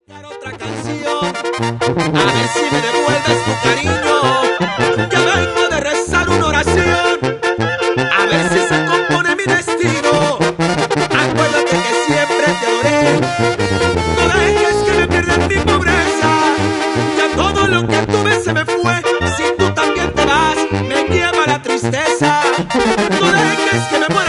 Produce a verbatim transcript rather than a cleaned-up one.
Otra canción, a ver si me devuelves tu cariño. Ya vengo de rezar una oración, a ver si se compone mi destino. Acuérdate que siempre te adoré, no dejes que me pierda en mi pobreza. Ya todo lo que tuve se me fue, si tú también te vas, me lleva la tristeza. No dejes que me muera